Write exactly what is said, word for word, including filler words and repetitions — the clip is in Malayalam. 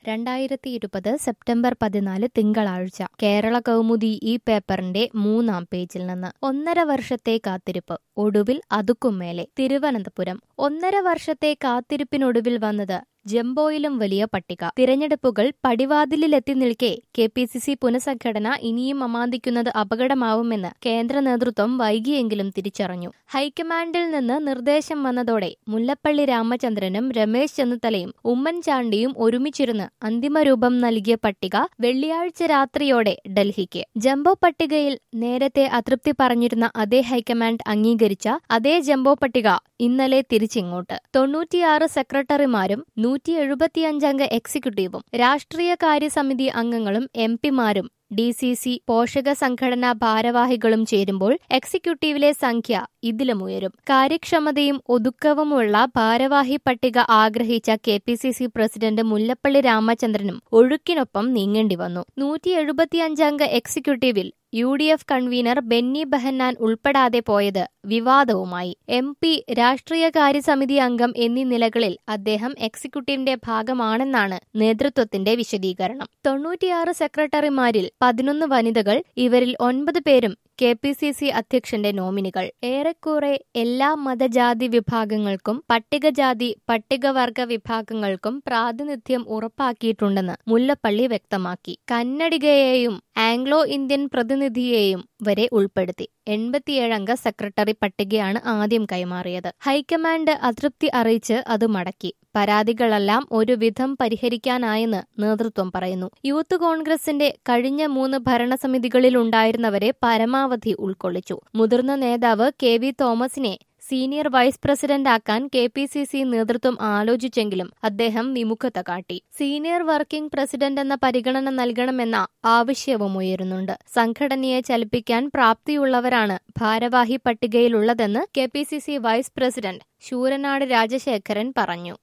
രണ്ടായിരത്തി ഇരുപത് സെപ്റ്റംബർ പതിനാല് തിങ്കളാഴ്ച കേരള കൗമുദി ഈ പേപ്പറിന്റെ മൂന്നാം പേജിൽ നിന്ന് ഒന്നര വർഷത്തെ കാത്തിരിപ്പ് ഒടുവിൽ അതുക്കും മേലെ തിരുവനന്തപുരം ഒന്നര വർഷത്തെ കാത്തിരിപ്പിനൊടുവിൽ വന്നത് ജംബോയിലും വലിയ പട്ടിക തിരഞ്ഞെടുപ്പുകൾ പടിവാതിലിലെത്തി നിൽക്കെ കെ പി സി സി പുനഃസംഘടന ഇനിയും അമാന്തിക്കുന്നത് അപകടമാവുമെന്ന് കേന്ദ്ര നേതൃത്വം വൈകിയെങ്കിലും തിരിച്ചറിഞ്ഞു. ഹൈക്കമാൻഡിൽ നിന്ന് നിർദ്ദേശം വന്നതോടെ മുല്ലപ്പള്ളി രാമചന്ദ്രനും രമേശ് ചെന്നിത്തലയും ഉമ്മൻചാണ്ടിയും ഒരുമിച്ചിരുന്ന് അന്തിമരൂപം നൽകിയ പട്ടിക വെള്ളിയാഴ്ച രാത്രിയോടെ ഡൽഹിക്ക്. ജംബോ പട്ടികയിൽ നേരത്തെ അതൃപ്തി പറഞ്ഞിരുന്ന അതേ ഹൈക്കമാൻഡ് അംഗീകരിച്ച അതേ ജംബോ പട്ടിക ഇന്നലെ തിരിച്ചിങ്ങോട്ട്. തൊണ്ണൂറ്റിയാറ് സെക്രട്ടറിമാരും നൂറ്റി എഴുപത്തിയഞ്ചംഗ എക്സിക്യൂട്ടീവും രാഷ്ട്രീയ കാര്യസമിതി അംഗങ്ങളും എം പിമാരും ഡി സി സി പോഷക സംഘടനാ ഭാരവാഹികളും ചേരുമ്പോൾ എക്സിക്യൂട്ടീവിലെ സംഖ്യ ഇതിലുമുയരും. കാര്യക്ഷമതയും ഒതുക്കവുമുള്ള ഭാരവാഹി പട്ടിക ആഗ്രഹിച്ച K P C C president Mullappally രാമചന്ദ്രനും ഒഴുക്കിനൊപ്പം നീങ്ങേണ്ടി വന്നു. നൂറ്റി എഴുപത്തിയഞ്ചംഗ എക്സിക്യൂട്ടീവിൽ U D F convener Benny Behanan ഉൾപ്പെടാതെ പോയത് വിവാദവുമായി. എം പി, രാഷ്ട്രീയ കാര്യസമിതി അംഗം എന്നീ നിലകളിൽ അദ്ദേഹം എക്സിക്യൂട്ടീവിന്റെ ഭാഗമാണെന്നാണ് നേതൃത്വത്തിന്റെ വിശദീകരണം. തൊണ്ണൂറ്റിയാറ് സെക്രട്ടറിമാരിൽ പതിനൊന്ന് വനിതകൾ, ഇവരിൽ ഒൻപത് പേരും കെ പി സി സി അധ്യക്ഷന്റെ നോമിനികൾ. ഏറെക്കുറെ എല്ലാ മതജാതി വിഭാഗങ്ങൾക്കും പട്ടികജാതി പട്ടികവർഗ വിഭാഗങ്ങൾക്കും പ്രാതിനിധ്യം ഉറപ്പാക്കിയിട്ടുണ്ടെന്ന് മുല്ലപ്പള്ളി വ്യക്തമാക്കി. കന്നഡികയെയും ആംഗ്ലോ ഇന്ത്യൻ പ്രതിനിധിയെയും വരെ ഉൾപ്പെടുത്തി. എൺപത്തിയേഴംഗ സെക്രട്ടറി പട്ടികയാണ് ആദ്യം കൈമാറിയത്. ഹൈക്കമാൻഡ് അതൃപ്തി അറിയിച്ച് അത് മടക്കി. പരാതികളെല്ലാം ഒരുവിധം പരിഹരിക്കാനായെന്ന് നേതൃത്വം പറയുന്നു. യൂത്ത് കോൺഗ്രസിന്റെ കഴിഞ്ഞ മൂന്ന് ഭരണസമിതികളിലുണ്ടായിരുന്നവരെ പരമാവധി ഉൾക്കൊള്ളിച്ചു. മുതിർന്ന നേതാവ് കെ വി തോമസിനെ സീനിയർ വൈസ് പ്രസിഡന്റാക്കാൻ കെ പി സി സി നേതൃത്വം ആലോചിച്ചെങ്കിലും അദ്ദേഹം വിമുഖത കാട്ടി. സീനിയർ വർക്കിംഗ് പ്രസിഡന്റ് എന്ന പരിഗണന നൽകണമെന്ന ആവശ്യവും ഉയരുന്നുണ്ട്. സംഘടനയെ ചലിപ്പിക്കാൻ പ്രാപ്തിയുള്ളവരാണ് ഭാരവാഹി പട്ടികയിലുള്ളതെന്ന് K P C C vice president Sooranad Rajasekharan പറഞ്ഞു.